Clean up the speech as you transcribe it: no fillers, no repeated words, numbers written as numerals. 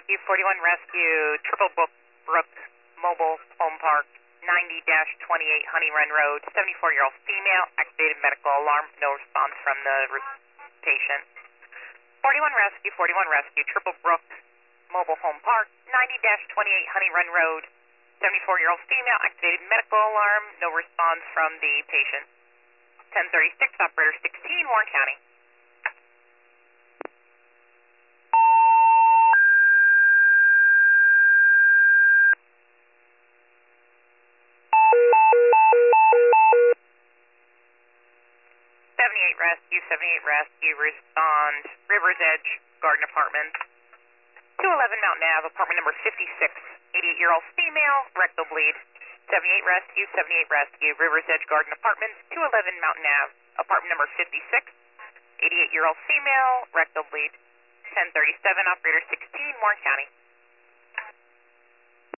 Rescue, 41 Rescue, Triple Brook Mobile Home Park, 90-28 Honey Run Road, 74-year-old female, activated medical alarm, no response from the patient. 41 Rescue, Triple Brook Mobile Home Park, 90-28 Honey Run Road, 74-year-old female, activated medical alarm, no response from the patient. 1036, operator 16, Warren County. Rescue, respond, Rivers Edge, Garden Apartments, 211 Mountain Ave, apartment number 56, 88-year-old female, rectal bleed. 78 Rescue, Rivers Edge, Garden Apartments, 211 Mountain Ave, apartment number 56, 88-year-old female, rectal bleed. 1037, operator 16, Warren County.